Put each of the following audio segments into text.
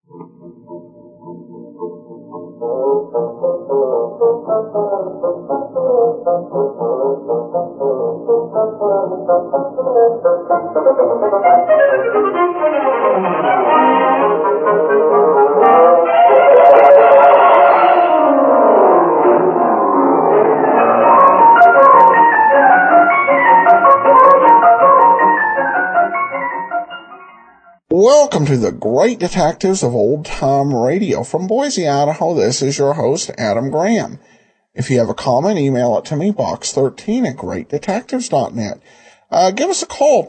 Welcome to the Great Detectives of Old Time Radio. From Boise, Idaho, this is your host, Adam Graham. If you have a comment, email it to me, box13@greatdetectives.net. Give us a call,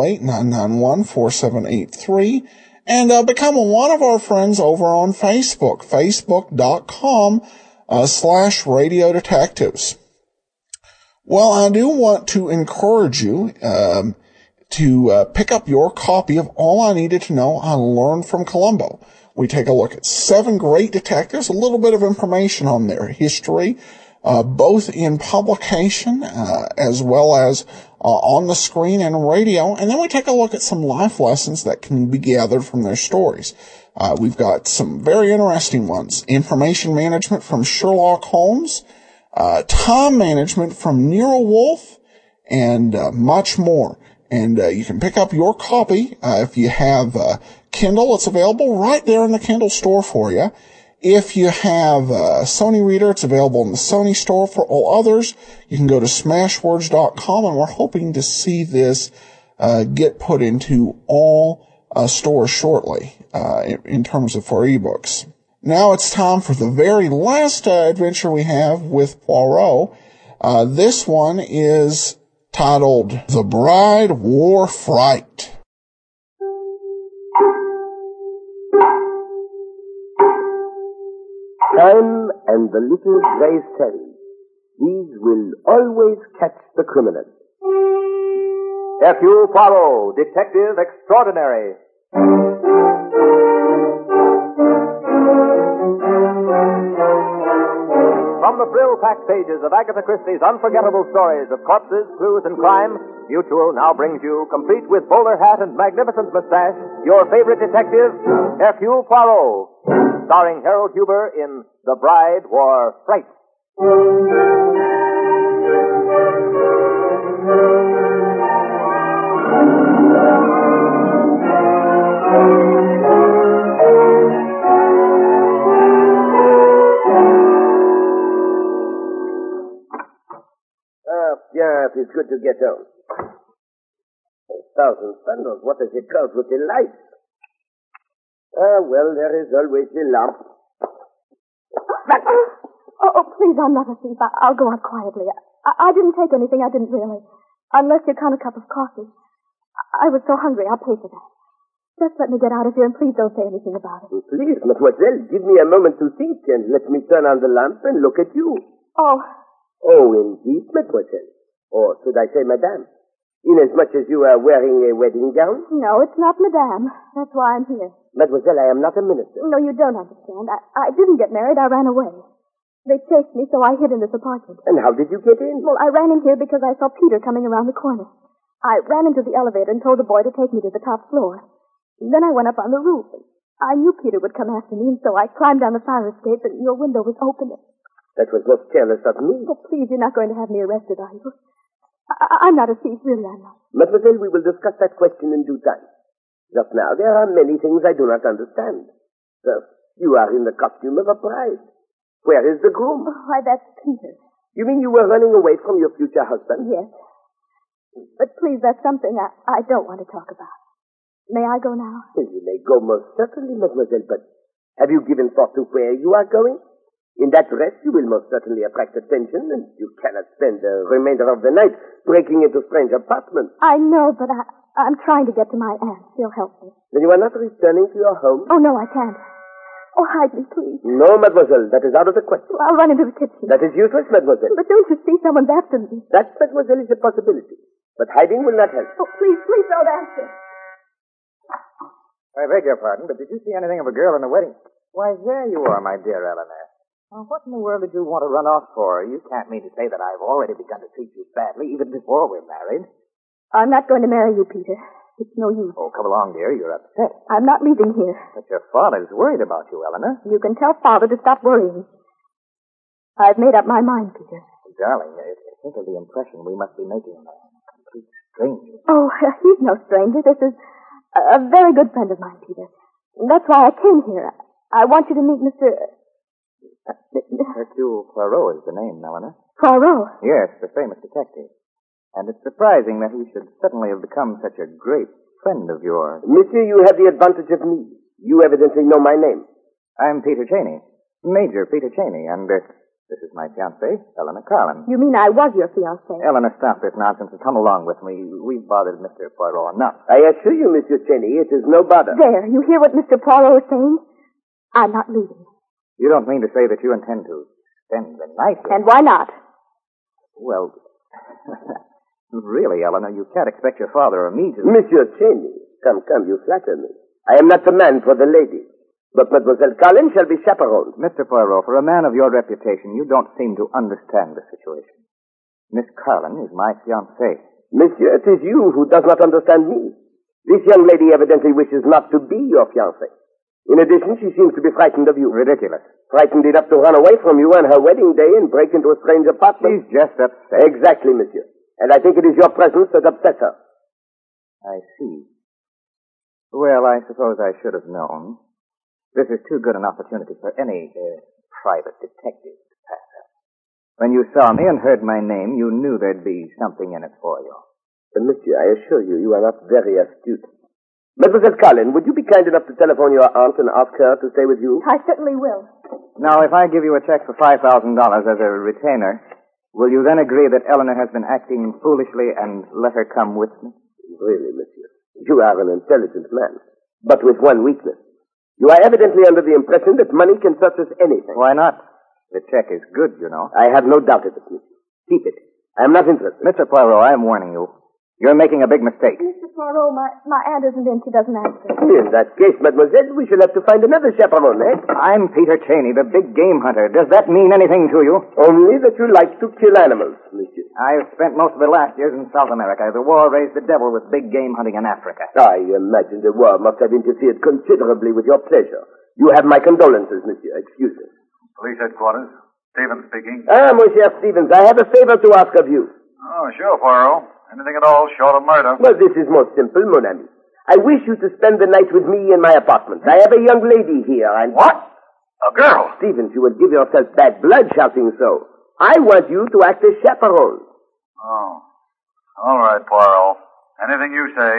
208-991-4783, and become one of our friends over on Facebook, facebook.com/Radio Detectives. Well, I do want to encourage you to pick up your copy of All I Needed to Know I Learned from Columbo. We take a look at 7 great detectives, a little bit of information on their history, both in publication as well as on the screen and radio, and then we take a look at some life lessons that can be gathered from their stories. We've got some very interesting ones. Information management from Sherlock Holmes, time management from Nero Wolfe, and much more. And you can pick up your copy if you have Kindle. It's available right there in the Kindle store for you. If you have a Sony Reader, it's available in the Sony store. For all others, you can go to smashwords.com, and we're hoping to see this get put into all stores shortly in terms of for ebooks. Now it's time for the very last adventure we have with Poirot. This one is titled The Bride Wore Fright. Time and the little grey cells. These will always catch the criminal. Hercule Poirot, Detective Extraordinary. From the thrill-packed pages of Agatha Christie's unforgettable stories of corpses, clues, and crime, Mutual now brings you, complete with bowler hat and magnificent mustache, your favorite detective, Hercule Poirot, starring Harold Huber in The Bride Wore Fright. Yes, it's good to get home. 1,000 thunders, what does it cost with the lights? Well, there is always the lamp. Oh, please, I'm not a thief. I'll go out quietly. I didn't take anything. I didn't really. Unless you count a cup of coffee. I was so hungry, I'll pay for that. Just let me get out of here, and please don't say anything about it. Please, mademoiselle, give me a moment to think, and let me turn on the lamp and look at you. Oh. Oh, indeed, mademoiselle. Or should I say madame? Inasmuch as you are wearing a wedding gown? No, it's not madame. That's why I'm here. Mademoiselle, I am not a minister. No, you don't understand. I didn't get married. I ran away. They chased me, so I hid in this apartment. And how did you get in? Well, I ran in here because I saw Peter coming around the corner. I ran into the elevator and told the boy to take me to the top floor. Then I went up on the roof. I knew Peter would come after me, and so I climbed down the fire escape, and your window was open. That was most careless of me. Oh, please, you're not going to have me arrested, are you? I'm not a thief, really, I'm not. Mademoiselle, we will discuss that question in due time. Just now, there are many things I do not understand. First, you are in the costume of a bride. Where is the groom? Oh, why, that's Peter. You mean you were running away from your future husband? Yes. But please, that's something I don't want to talk about. May I go now? You may go most certainly, mademoiselle, but have you given thought to where you are going? In that dress, you will most certainly attract attention, and you cannot spend the remainder of the night breaking into strange apartments. I know, but I'm trying to get to my aunt. She'll help me. Then you are not returning to your home? Oh, no, I can't. Oh, hide me, please. No, mademoiselle, that is out of the question. Well, I'll run into the kitchen. That is useless, mademoiselle. But don't you see someone's after me? That, mademoiselle, is a possibility. But hiding will not help. Oh, please don't answer. I beg your pardon, but did you see anything of a girl in the wedding? Why, there you are, my dear Eleanor. Well, what in the world did you want to run off for? You can't mean to say that I've already begun to treat you badly, even before we're married. I'm not going to marry you, Peter. It's no use. Oh, come along, dear. You're upset. I'm not leaving here. But your father's worried about you, Eleanor. You can tell Father to stop worrying. I've made up my mind, Peter. Darling, think of the impression we must be making on a complete stranger. Oh, he's no stranger. This is a very good friend of mine, Peter. That's why I came here. I want you to meet Mr. Hercule Poirot is the name, Eleanor. Poirot? Yes, the famous detective. And it's surprising that he should suddenly have become such a great friend of yours. Monsieur, you have the advantage of me. You evidently know my name. I'm Peter Cheney. Major Peter Cheney, and this is my fiancée, Eleanor Carlin. You mean I was your fiancée? Eleanor, stop this nonsense and come along with me. We've bothered Mr. Poirot enough. I assure you, Monsieur Cheney, it is no bother. There, you hear what Mr. Poirot is saying? I'm not leaving. You don't mean to say that you intend to spend the night here? And why not? Well, really, Eleanor, you can't expect your father or me to... Monsieur Cheney, come, you flatter me. I am not the man for the lady. But Mademoiselle Carlin shall be chaperoned. Mr. Poirot, for a man of your reputation, you don't seem to understand the situation. Miss Carlin is my fiancée. Monsieur, it is you who does not understand me. This young lady evidently wishes not to be your fiancée. In addition, she seems to be frightened of you. Ridiculous. Frightened enough to run away from you on her wedding day and break into a strange apartment. She's just upset. Exactly, monsieur. And I think it is your presence that upsets her. I see. Well, I suppose I should have known. This is too good an opportunity for any private detective to pass up. When you saw me and heard my name, you knew there'd be something in it for you. Monsieur, I assure you, you are not very astute. Mademoiselle Carlin, would you be kind enough to telephone your aunt and ask her to stay with you? I certainly will. Now, if I give you a check for $5,000 as a retainer, will you then agree that Eleanor has been acting foolishly and let her come with me? Really, monsieur, you are an intelligent man, but with one weakness. You are evidently under the impression that money can purchase anything. Why not? The check is good, you know. I have no doubt of it, monsieur. Keep it. I am not interested. Mr. Poirot, I am warning you. You're making a big mistake. Mr. Poirot, my aunt isn't in. She doesn't answer. In that case, mademoiselle, we shall have to find another chaperone, eh? I'm Peter Cheney, the big game hunter. Does that mean anything to you? Only that you like to kill animals, monsieur. I've spent most of the last years in South America. The war raised the devil with big game hunting in Africa. I imagine the war must have interfered considerably with your pleasure. You have my condolences, monsieur. Excuse me. Police headquarters. Stevens speaking. Ah, Monsieur Stevens, I have a favor to ask of you. Oh, sure, Poirot. Anything at all short of murder. Well, this is most simple, mon ami. I wish you to spend the night with me in my apartment. I have a young lady here, and... What? A girl? Stevens, you will give yourself bad blood shouting so. I want you to act as chaperone. Oh. All right, Poirot. Anything you say.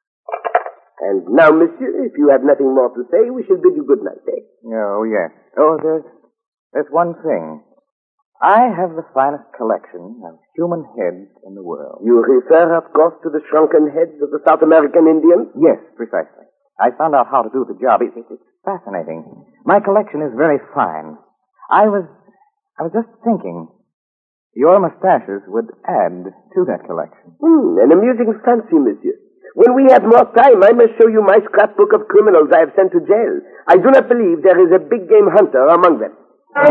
And now, monsieur, if you have nothing more to say, we shall bid you good night, eh? Oh, yes. Oh, there's one thing. I have the finest collection of human heads in the world. You refer, of course, to the shrunken heads of the South American Indians? Yes, precisely. I found out how to do the job. It's fascinating. My collection is very fine. I was just thinking, your mustaches would add to that collection. An amusing fancy, monsieur. When we have more time, I must show you my scrapbook of criminals I have sent to jail. I do not believe there is a big game hunter among them.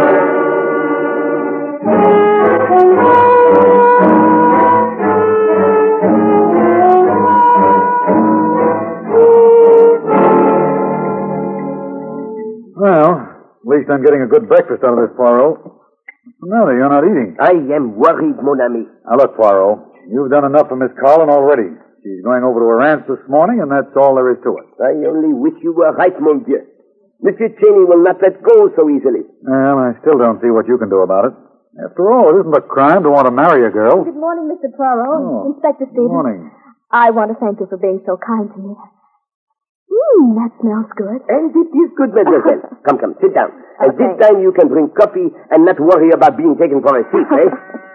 Well, at least I'm getting a good breakfast out of this, Poirot. What's the matter? You're not eating. I am worried, mon ami. Now, look, Poirot, you've done enough for Miss Carlin already. She's going over to her aunt's this morning, and that's all there is to it. I only wish you were right, mon Dieu. Monsieur Cheney will not let go so easily. Well, I still don't see what you can do about it. After all, it isn't a crime to want to marry a girl. Good morning, Mr. Poirot. Oh, Inspector Stevens. Good morning. I want to thank you for being so kind to me. That smells good. And it is good, mademoiselle. Come, sit down. And Okay. this time you can drink coffee and not worry about being taken for a thief, eh?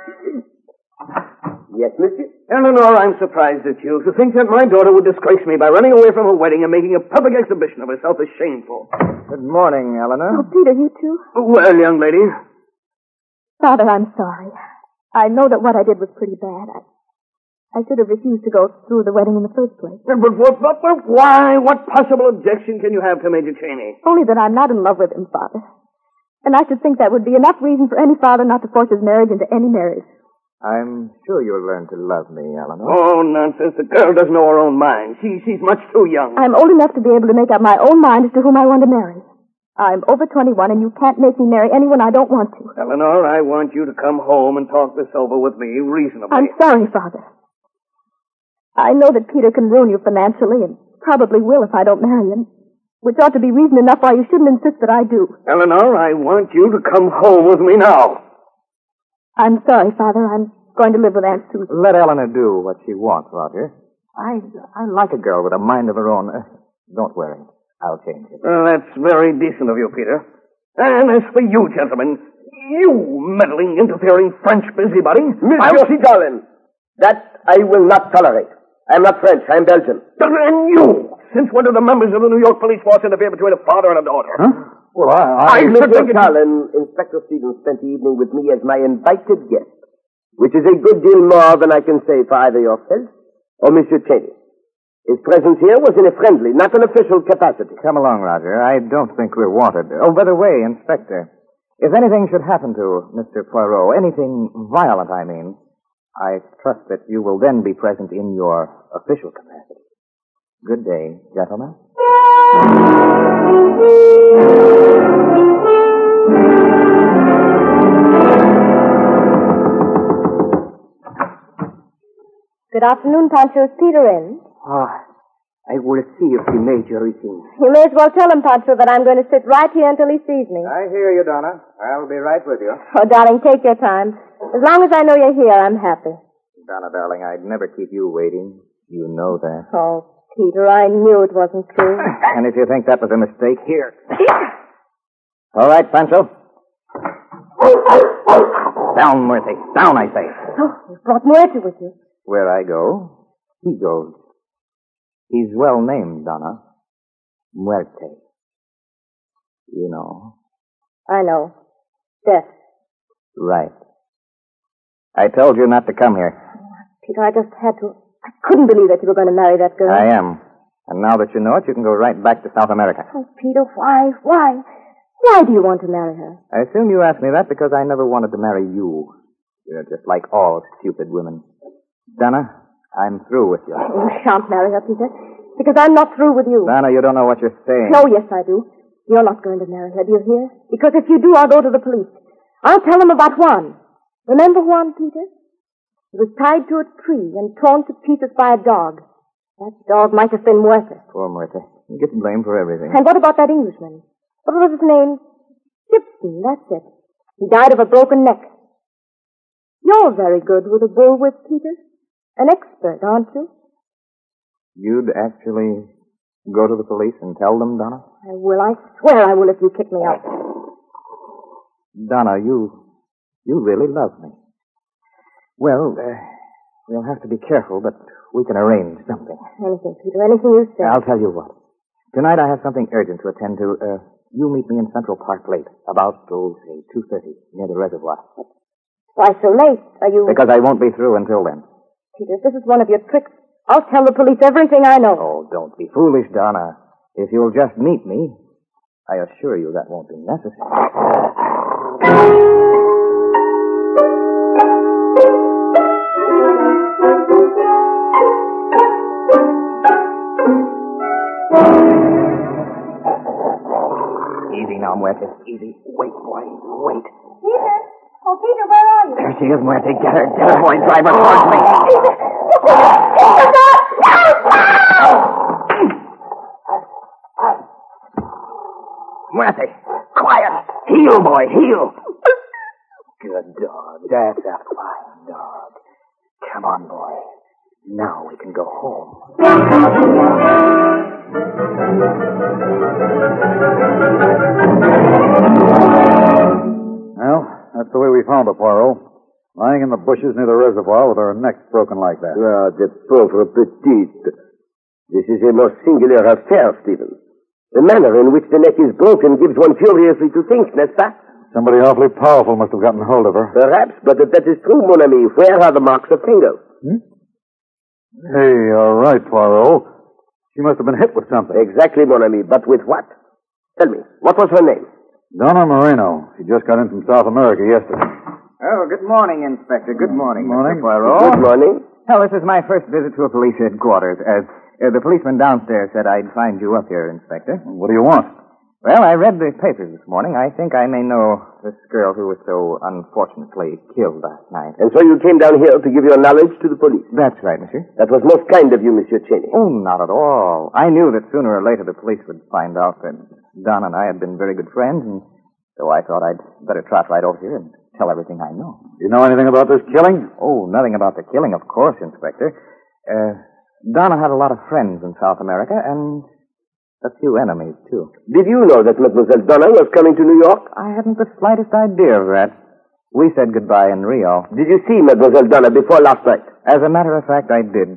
Yes, monsieur? Eleanor, I'm surprised at you. To think that my daughter would disgrace me by running away from her wedding and making a public exhibition of herself is shameful. Good morning, Oh, Eleanor. Peter, you too? Well, young lady, Father, I'm sorry. I know that what I did was pretty bad. I should have refused to go through the wedding in the first place. but why? What possible objection can you have to Major Cheney? Only that I'm not in love with him, Father. And I should think that would be enough reason for any father not to force his marriage into any marriage. I'm sure you'll learn to love me, Eleanor. Oh, nonsense. The girl doesn't know her own mind. She's much too young. I'm old enough to be able to make up my own mind as to whom I want to marry. I'm over 21, and you can't make me marry anyone I don't want to. Eleanor, I want you to come home and talk this over with me reasonably. I'm sorry, Father. I know that Peter can ruin you financially, and probably will if I don't marry him, which ought to be reason enough why you shouldn't insist that I do. Eleanor, I want you to come home with me now. I'm sorry, Father. I'm going to live with Aunt Susan. Let Eleanor do what she wants, Roger. I like a girl with a mind of her own. Don't worry. I'll change it. Well, that's very decent of you, Peter. And as for you, gentlemen, you meddling, interfering French busybody... Monsieur Sidolin, that I will not tolerate. I'm not French. I'm Belgian. And you! Since when do the members of the New York police force interfere between a father and a daughter? Huh? Well, I Mr. Cullen, Inspector Stevens spent the evening with me as my invited guest, which is a good deal more than I can say for either yourself or Monsieur Cheney. His presence here was in a friendly, not an official capacity. Come along, Roger. I don't think we're wanted. Oh, by the way, Inspector, if anything should happen to Mr. Poirot, anything violent, I mean, I trust that you will then be present in your official capacity. Good day, gentlemen. Good afternoon, Pancho. Is Peter in? I will see if the major is in. You may as well tell him, Pancho, that I'm going to sit right here until he sees me. I hear you, Donna. I'll be right with you. Oh, darling, take your time. As long as I know you're here, I'm happy. Donna, darling, I'd never keep you waiting. You know that. Oh, Peter, I knew it wasn't true. And if you think that was a mistake, here. All right, Pancho. Down, Murphy. Down, I say. Oh, you brought Muerte with you. Where I go, he goes. He's well named, Donna. Muerte. You know. I know. Death. Right. I told you not to come here. Peter, I just had to. I couldn't believe that you were going to marry that girl. I am. And now that you know it, you can go right back to South America. Oh, Peter, why? Why do you want to marry her? I assume you asked me that because I never wanted to marry you. You're just like all stupid women. Donna, I'm through with you. You shan't marry her, Peter, because I'm not through with you. Donna, you don't know what you're saying. No, yes, I do. You're not going to marry her, do you hear? Because if you do, I'll go to the police. I'll tell them about Juan. Remember Juan, Peter? He was tied to a tree and torn to pieces by a dog. That dog might have been Muerte. Poor Muerte. He gets blamed for everything. And what about that Englishman? What was his name? Gibson, that's it. He died of a broken neck. You're very good with a bullwhip, Peter. An expert, aren't you? You'd actually go to the police and tell them, Donna? I will. I swear I will if you kick me out. Donna, you really love me. Well, we'll have to be careful, but we can arrange something. Anything, Peter, anything you say. I'll tell you what. Tonight I have something urgent to attend to. You meet me in Central Park late, about, say, 2:30, near the reservoir. Why so late? Are you... Because I won't be through until then. Peter, if this is one of your tricks, I'll tell the police everything I know. Oh, don't be foolish, Donna. If you'll just meet me, I assure you that won't be necessary. Easy now, Muerte. Easy. Wait, boy. Wait. Peter! Oh, Peter, where are you? There she is, Muerte. Get her, boy. Drive her towards me. Muerte, quiet. Heel, boy, heel. Good dog. That's a fine dog. Come on, boy. Now we can go home. Well, that's the way we found her, Poirot. Lying in the bushes near the reservoir with her neck broken like that. Ah, the pauvre petite. This is a most singular affair, Stephen. The manner in which the neck is broken gives one furiously to think, n'est-ce pas? Somebody awfully powerful must have gotten hold of her. Perhaps, but if that is true, mon ami, where are the marks of fingers? Hey, all right, Poirot. She must have been hit with something. Exactly, mon ami, but with what? Tell me, what was her name? Donna Moreno. She just got in from South America yesterday. Oh, good morning, Inspector. Good morning, Morning. Mr. Poirot. Good morning. Well, this is my first visit to a police headquarters. The policeman downstairs said I'd find you up here, Inspector. What do you want? Well, I read the papers this morning. I think I may know this girl who was so unfortunately killed last night. And so you came down here to give your knowledge to the police. That's right, monsieur. That was most kind of you, Monsieur Cheney. Oh, not at all. I knew that sooner or later the police would find out that Don and I had been very good friends, and so I thought I'd better trot right over here and tell everything I know. You know anything about this killing? Oh, nothing about the killing, of course, Inspector. Donna had a lot of friends in South America, and a few enemies, too. Did you know that Mademoiselle Donna was coming to New York? I hadn't the slightest idea of that. We said goodbye in Rio. Did you see Mademoiselle Donna before last night? As a matter of fact, I did.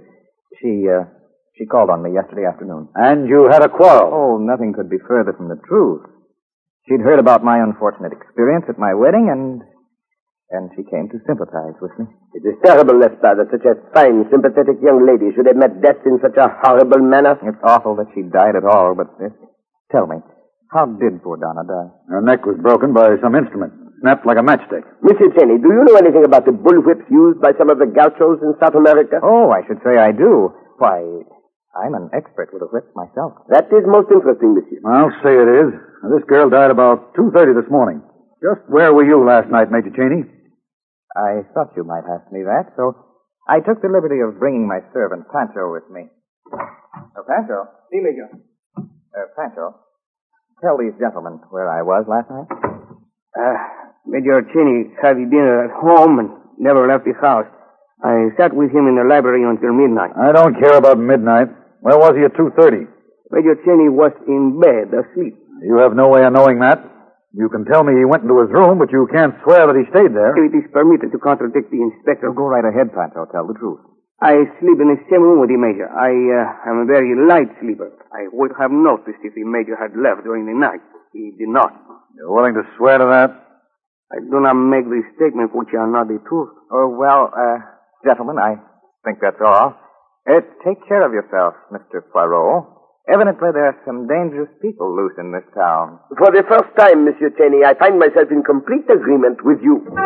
She called on me yesterday afternoon. And you had a quarrel? Oh, nothing could be further from the truth. She'd heard about my unfortunate experience at my wedding, and she came to sympathize with me. It is terrible, n'est-ce pas, that such a fine, sympathetic young lady should have met death in such a horrible manner? It's awful that she died at all, but tell me, how did poor Donna die? Her neck was broken by some instrument, snapped like a matchstick. Monsieur Cheney, do you know anything about the bullwhips used by some of the gauchos in South America? Oh, I should say I do. Why, I'm an expert with a whip myself. That is most interesting, monsieur. I'll say it is. This girl died about 2:30 this morning. Just where were you last night, Major Cheney? I thought you might ask me that, so I took the liberty of bringing my servant, Pancho, with me. Oh, Pancho. See, Major. Pancho, tell these gentlemen where I was last night. Major Cheney had dinner at home and never left his house. I sat with him in the library until midnight. I don't care about midnight. Where was he at 2:30? Major Cheney was in bed, asleep. You have no way of knowing that. You can tell me he went into his room, but you can't swear that he stayed there. It is permitted to contradict the inspector. Go right ahead, Pancho. Tell the truth. I sleep in the same room with the Major. I am a very light sleeper. I would have noticed if the Major had left during the night. He did not. You're willing to swear to that? I do not make these statements which are not the truth. Oh, well, gentlemen, I think that's all. Take care of yourself, Mr. Poirot. Evidently, there are some dangerous people loose in this town. For the first time, Monsieur Cheney, I find myself in complete agreement with you. Do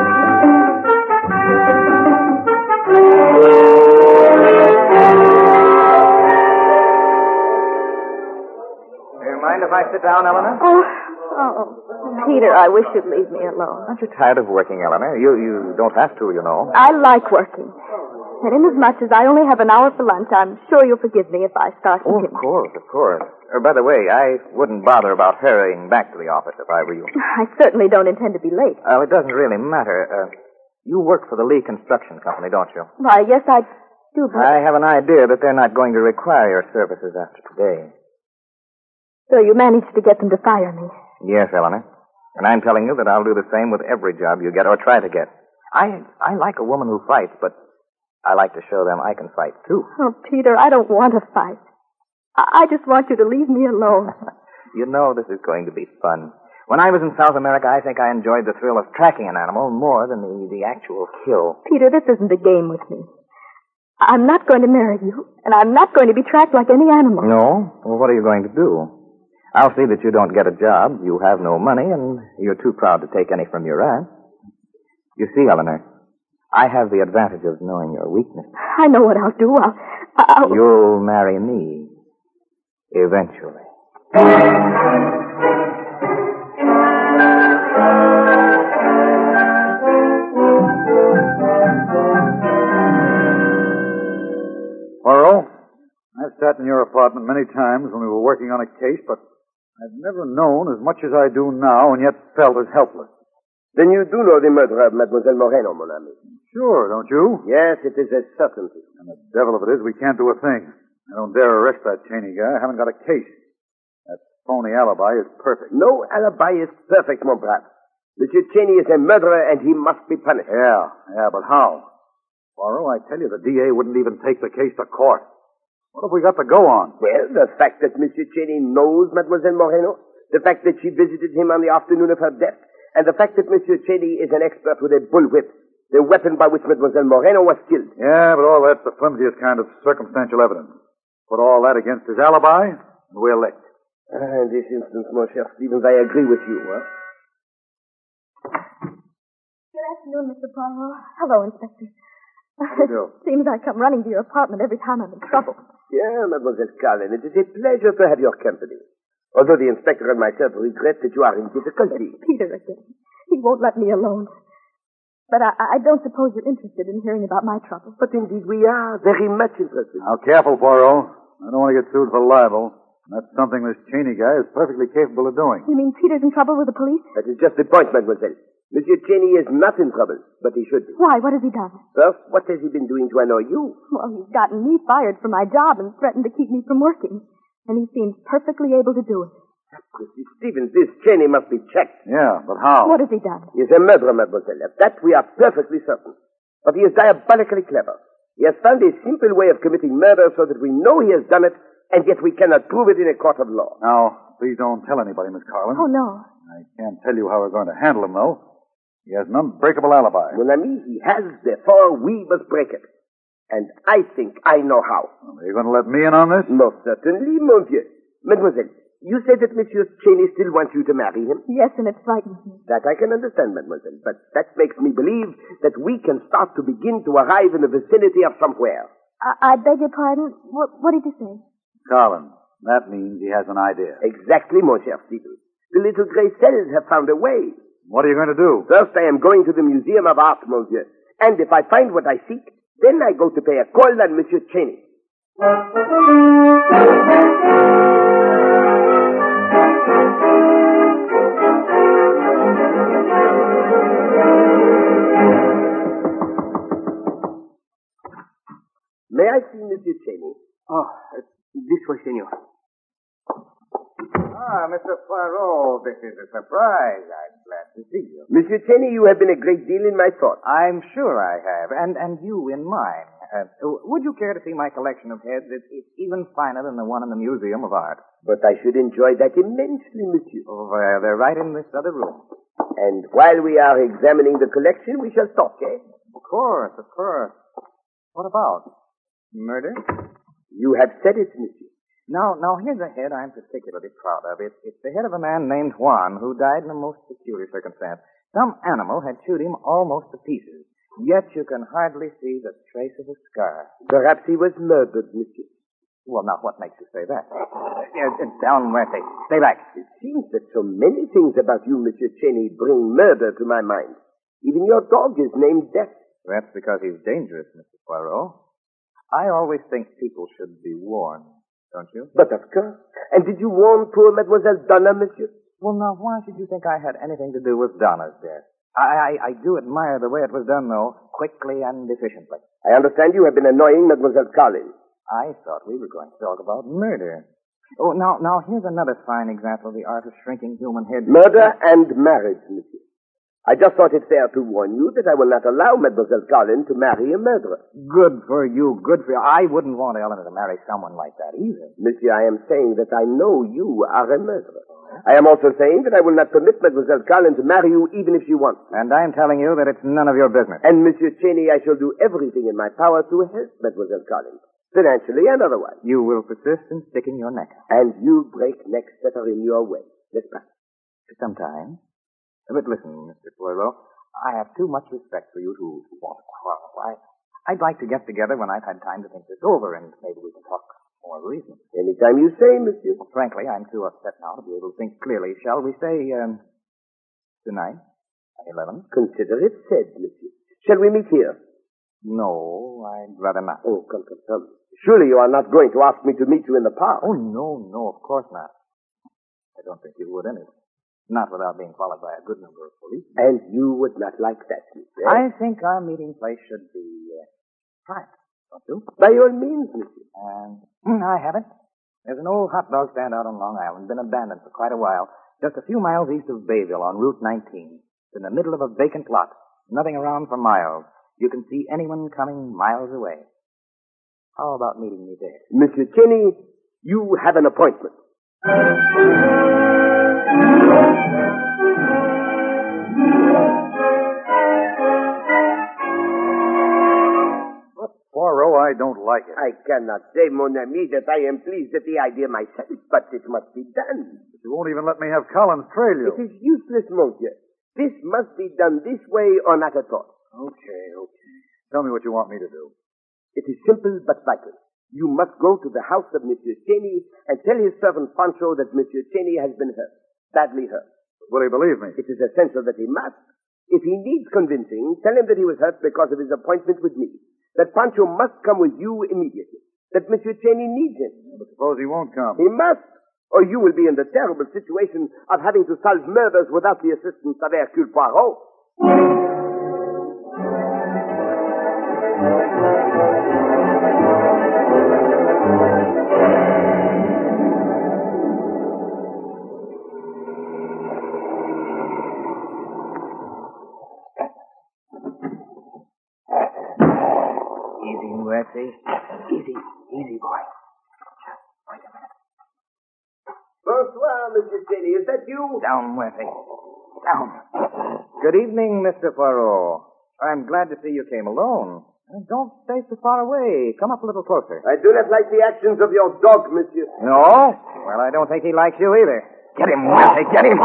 you mind if I sit down, Eleanor? Oh, Peter, I wish you'd leave me alone. Aren't you tired of working, Eleanor? You don't have to, you know. I like working. And inasmuch as I only have an hour for lunch, I'm sure you'll forgive me if I start Oh, of course, of course. By the way, I wouldn't bother about hurrying back to the office if I were you. I certainly don't intend to be late. Oh, it doesn't really matter. You work for the Lee Construction Company, don't you? Why, yes, I do, but... I have an idea that they're not going to require your services after today. So you managed to get them to fire me. Yes, Eleanor. And I'm telling you that I'll do the same with every job you get or try to get. I like a woman who fights, but I like to show them I can fight, too. Oh, Peter, I don't want to fight. I just want you to leave me alone. You know this is going to be fun. When I was in South America, I think I enjoyed the thrill of tracking an animal more than the actual kill. Peter, this isn't a game with me. I'm not going to marry you, and I'm not going to be tracked like any animal. No? Well, what are you going to do? I'll see that you don't get a job, you have no money, and you're too proud to take any from your aunt. You see, Eleanor, I have the advantage of knowing your weakness. I know what I'll do. I'll... You'll marry me. Eventually. Poirot, I've sat in your apartment many times when we were working on a case, but I've never known as much as I do now and yet felt as helpless. Then you do know the murder of Mademoiselle Moreno, mon ami. Sure, don't you? Yes, it is a certainty. And the devil of it is we can't do a thing. I don't dare arrest that Cheney guy. I haven't got a case. That phony alibi is perfect. No alibi is perfect, mon brave. Monsieur Cheney is a murderer and he must be punished. Yeah, but how? Poirot, I tell you, the DA wouldn't even take the case to court. What have we got to go on? Well, the fact that Monsieur Cheney knows Mademoiselle Moreno, the fact that she visited him on the afternoon of her death, and the fact that Monsieur Cheney is an expert with a bullwhip, the weapon by which Mademoiselle Moreno was killed. Yeah, but all that's the flimsiest kind of circumstantial evidence. Put all that against his alibi, and we're licked. In this instance, mon cher Stevens, I agree with you. Can I afternoon, Mr. Poirot. Hello, Inspector. How do you do? Seems I come running to your apartment every time I'm in trouble. Yeah, Mademoiselle Carlin, it is a pleasure to have your company. Although the inspector and myself regret that you are in difficulty. It's Peter again. He won't let me alone. But I don't suppose you're interested in hearing about my trouble. But indeed we are very much interested. Now, careful, Poirot. I don't want to get sued for libel. That's something this Cheney guy is perfectly capable of doing. You mean Peter's in trouble with the police? That is just the point, mademoiselle. Monsieur Cheney is not in trouble, but he should be. Why? What has he done? First, what has he been doing to annoy you? Well, he's gotten me fired from my job and threatened to keep me from working. And he seems perfectly able to do it. Mrs. Stevens, this Cheney must be checked. Yeah, but how? What has he done? He is a murderer, mademoiselle. Of that we are perfectly certain. But he is diabolically clever. He has found a simple way of committing murder so that we know he has done it, and yet we cannot prove it in a court of law. Now, please don't tell anybody, Miss Carlin. Oh, no. I can't tell you how we're going to handle him, though. He has an unbreakable alibi. Mon ami, he has, therefore we must break it. And I think I know how. Are you going to let me in on this? Most certainly, mon vieux. Mademoiselle, you say that Monsieur Cheney still wants you to marry him? Yes, and it frightens me. That I can understand, mademoiselle. But that makes me believe that we can start to begin to arrive in the vicinity of somewhere. I beg your pardon? What did you say? Carlin, that means he has an idea. Exactly, mon cher Stevens. The little gray cells have found a way. What are you going to do? First, I am going to the Museum of Art, mon vieux. And if I find what I seek, then I go to pay a call on Monsieur Cheney. May I see Monsieur Cheney? Oh, this way, senor. Ah, Mr. Poirot, this is a surprise. I'm glad to see you. Monsieur Cheney, you have been a great deal in my thoughts. I'm sure I have, and you in mine. Would you care to see my collection of heads? It's even finer than the one in the Museum of Art. But I should enjoy that immensely, monsieur. Oh, they're right in this other room. And while we are examining the collection, we shall talk, eh? Of course, of course. What about? Murder? You have said it, monsieur. Now, here's a head I'm particularly proud of. It's the head of a man named Juan who died in a most peculiar circumstance. Some animal had chewed him almost to pieces, yet you can hardly see the trace of a scar. Perhaps he was murdered, monsieur. Well, now, what makes you say that? Down, Murphy. Stay back. It seems that so many things about you, Monsieur Cheney, bring murder to my mind. Even your dog is named Death. That's because he's dangerous, Mr. Poirot. I always think people should be warned, don't you? But of course. And did you warn poor Mademoiselle Donna, monsieur? Well, now, why should you think I had anything to do with Donna's death? I do admire the way it was done, though, quickly and efficiently. I understand you have been annoying Mademoiselle Carlin. I thought we were going to talk about murder. Oh, now, here's another fine example of the art of shrinking human heads. Murder and marriage, monsieur. I just thought it fair to warn you that I will not allow Mademoiselle Carlin to marry a murderer. Good for you, good for you. I wouldn't want Eleanor to marry someone like that either. Monsieur, I am saying that I know you are a murderer. I am also saying that I will not permit Mademoiselle Carlin to marry you even if she wants. And I'm telling you that it's none of your business. And, Monsieur Cheney, I shall do everything in my power to help Mademoiselle Carlin, financially and otherwise. You will persist in sticking your neck out. And you break necks that are in your way. Let's pass. Sometimes. But listen, Mr. Poirot, I have too much respect for you to want to quarrel. I'd like to get together when I've had time to think this over, and maybe we can talk more reasonably. Anytime you say, monsieur. Well, frankly, I'm too upset now to be able to think clearly. Shall we say, tonight at 11? Consider it said, monsieur. Shall we meet here? No, I'd rather not. Oh, come. Surely you are not going to ask me to meet you in the park. Oh, no, of course not. I don't think you would anyway. Not without being followed by a good number of police. And you would not like that, monsieur? I think our meeting place should be private, don't you? By all means, monsieur. And I have it. There's an old hot dog stand out on Long Island, been abandoned for quite a while, just a few miles east of Bayville on Route 19. It's in the middle of a vacant lot. Nothing around for miles. You can see anyone coming miles away. How about meeting me there? Monsieur Cheney, you have an appointment. But, Poirot, I don't like it. I cannot say, mon ami, that I am pleased at the idea myself, but it must be done. But you won't even let me have Collins trail you. It is useless, monsieur. This must be done this way or not at all. Okay. Tell me what you want me to do. It is simple but vital. You must go to the house of Monsieur Cheney and tell his servant Pancho that Monsieur Cheney has been hurt, badly hurt. Will he believe me? It is essential that he must. If he needs convincing, tell him that he was hurt because of his appointment with me, that Pancho must come with you immediately, that Monsieur Cheney needs him. But suppose he won't come. He must, or you will be in the terrible situation of having to solve murders without the assistance of Hercule Poirot. Easy, Muerte. Easy, boy. Wait a minute. Bonsoir, Monsieur Cheney. Is that you? Down, Muerte. Down. Good evening, Mr. Poirot. I'm glad to see you came alone. Don't stay so far away. Come up a little closer. I do not like the actions of your dog, Monsieur. No? Well, I don't think he likes you either. Get him, Muerte. Get him.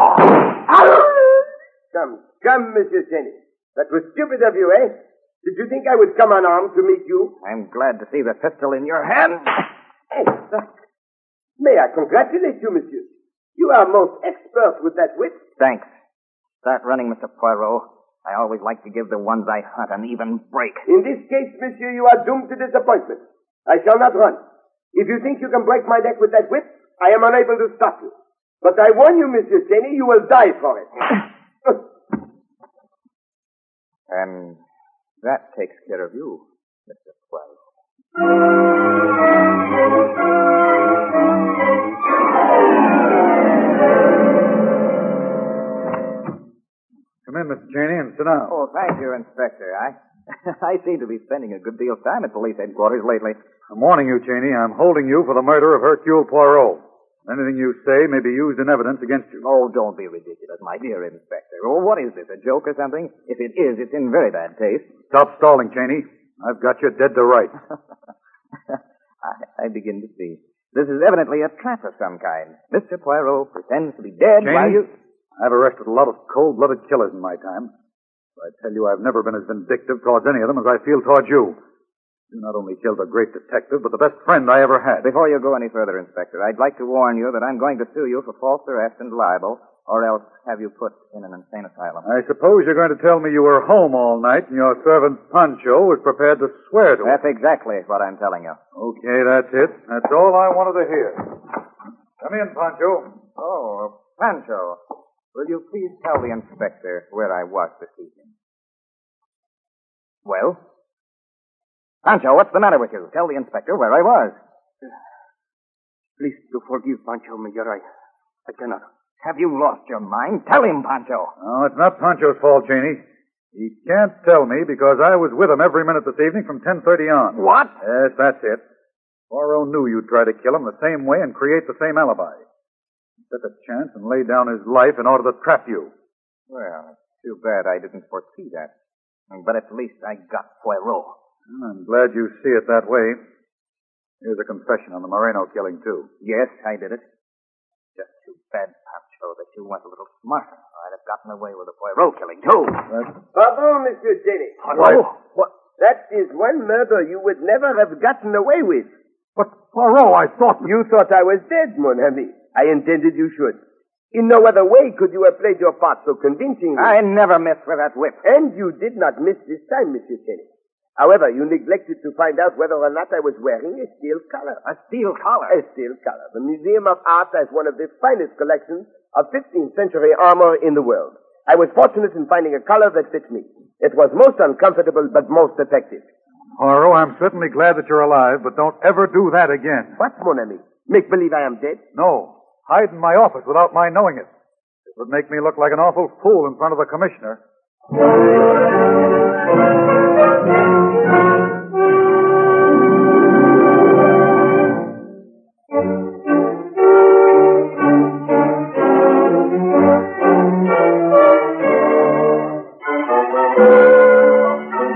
Come, Monsieur Cheney. That was stupid of you, eh? Did you think I would come unarmed to meet you? I'm glad to see the pistol in your hand. Hey, may I congratulate you, Monsieur? You are most expert with that whip. Thanks. Start running, Mr. Poirot. I always like to give the ones I hunt an even break. In this case, Monsieur, you are doomed to disappointment. I shall not run. If you think you can break my neck with that whip, I am unable to stop you. But I warn you, Monsieur Cheney, you will die for it. And that takes care of you, Mr. Poirot. Come in, Mr. Cheney, and sit down. Oh, thank you, Inspector. I seem to be spending a good deal of time at police headquarters lately. I'm warning you, Cheney. I'm holding you for the murder of Hercule Poirot. Anything you say may be used in evidence against you. Oh, don't be ridiculous, my dear Inspector. Oh, what is this, a joke or something? If it is, it's in very bad taste. Stop stalling, Cheney. I've got you dead to rights. I begin to see. This is evidently a trap of some kind. Mr. Poirot pretends to be dead Cheney, while you... I've arrested a lot of cold-blooded killers in my time. I tell you, I've never been as vindictive towards any of them as I feel towards you. You not only killed a great detective, but the best friend I ever had. Before you go any further, Inspector, I'd like to warn you that I'm going to sue you for false arrest and libel, or else have you put in an insane asylum. I suppose you're going to tell me you were home all night and your servant Pancho was prepared to swear to it. That's exactly what I'm telling you. Okay, that's it. That's all I wanted to hear. Come in, Pancho. Oh, Pancho. Will you please tell the Inspector where I was this evening? Well? Pancho, what's the matter with you? Tell the Inspector where I was. Please do forgive Pancho, Major. I cannot. Have you lost your mind? Tell him, Pancho. No, it's not Pancho's fault, Cheney. He can't tell me because I was with him every minute this evening from 10:30 on. What? Yes, that's it. Poirot knew you'd try to kill him the same way and create the same alibi. He took a chance and laid down his life in order to trap you. Well, it's too bad I didn't foresee that. But at least I got Poirot. I'm glad you see it that way. Here's a confession on the Moreno killing, too. Yes, I did it. Just too bad, Pancho, that you weren't a little smarter. I'd have gotten away with the Poirot killing, too. Pardon, Monsieur Cheney. Poirot? What? That is one murder you would never have gotten away with. But, Poirot, I thought... You thought I was dead, mon ami. I intended you should. In no other way could you have played your part so convincingly. I never miss with that whip. And you did not miss this time, Monsieur Cheney. However, you neglected to find out whether or not I was wearing a steel collar. A steel collar? A steel collar. The Museum of Art has one of the finest collections of 15th century armor in the world. I was fortunate in finding a collar that fit me. It was most uncomfortable, but most effective. Poirot, I'm certainly glad that you're alive, but don't ever do that again. What, mon ami? Make believe I am dead? No. Hide in my office without my knowing it. It would make me look like an awful fool in front of the commissioner.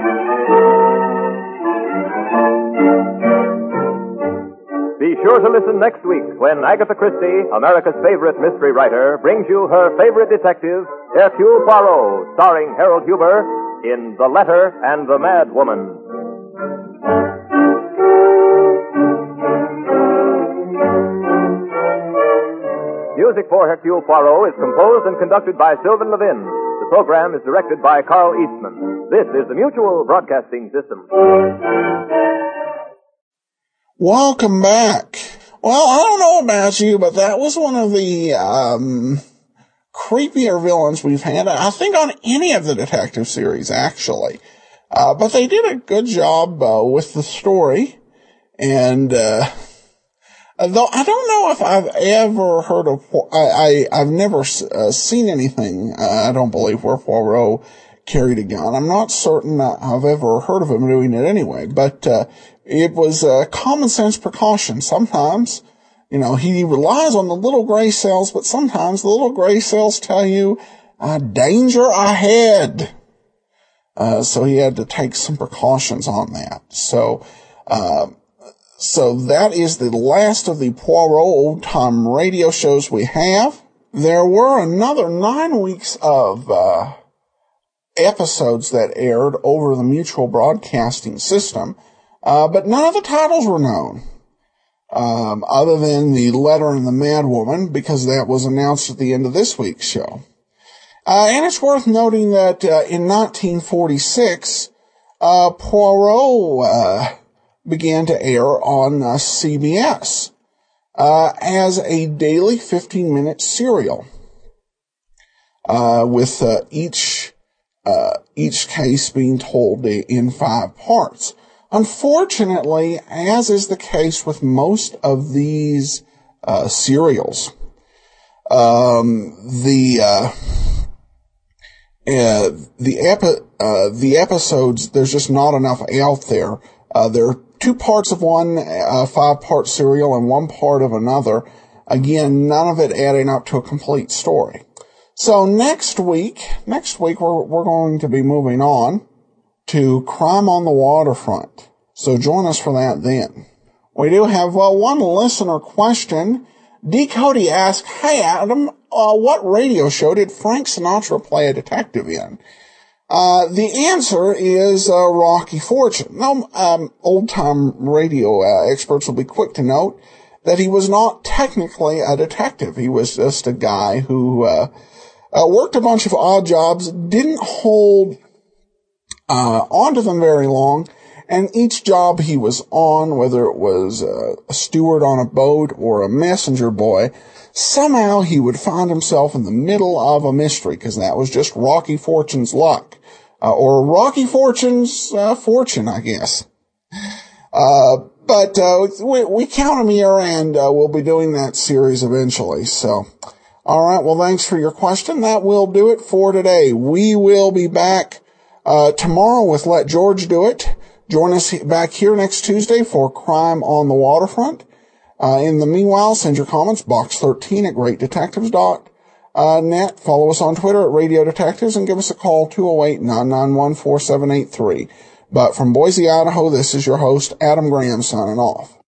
Be sure to listen Listen next week when Agatha Christie, America's favorite mystery writer, brings you her favorite detective, Hercule Poirot, starring Harold Huber in The Letter and the Mad Woman. Music for Hercule Poirot is composed and conducted by Sylvan Levin. The program is directed by Carl Eastman. This is the Mutual Broadcasting System. Welcome back. Well, I don't know about you, but that was one of the creepier villains we've had, I think, on any of the detective series, actually. But they did a good job with the story. And though I don't know if I've ever heard of, I've never seen anything, I don't believe, where Poirot carried a gun. I'm not certain I've ever heard of him doing it anyway, but it was common sense precaution. Sometimes, he relies on the little gray cells, but sometimes the little gray cells tell you, danger ahead. So he had to take some precautions on that. So that is the last of the Poirot old-time radio shows we have. There were another 9 weeks of episodes that aired over the Mutual Broadcasting System, but none of the titles were known, other than The Letter and the Mad Woman, because that was announced at the end of this week's show. And it's worth noting that in 1946, Poirot began to air on CBS as a daily 15-minute serial, with each case being told in 5 parts. Unfortunately, as is the case with most of these serials, the episodes, there's just not enough out there. There are 2 parts of one 5-part serial and 1 part of another. Again, none of it adding up to a complete story. So next week we're going to be moving on to Crime on the Waterfront. So join us for that then. We do have, one listener question. D. Cody asks, "Hey Adam, what radio show did Frank Sinatra play a detective in?" The answer is Rocky Fortune. Now, old-time radio experts will be quick to note that he was not technically a detective. He was just a guy who worked a bunch of odd jobs, didn't hold onto them very long, and each job he was on, whether it was a steward on a boat or a messenger boy, somehow he would find himself in the middle of a mystery, because that was just Rocky Fortune's luck. Or Rocky Fortune's fortune, I guess. But we count him here, and we'll be doing that series eventually. So, all right, well, thanks for your question. That will do it for today. We will be back tomorrow with Let George Do It. Join us back here next Tuesday for Crime on the Waterfront. In the meanwhile, send your comments, box 13 at greatdetectives.net. Follow us on Twitter at Radio Detectives and give us a call, 208-991-4783. But from Boise, Idaho, this is your host, Adam Graham, signing off.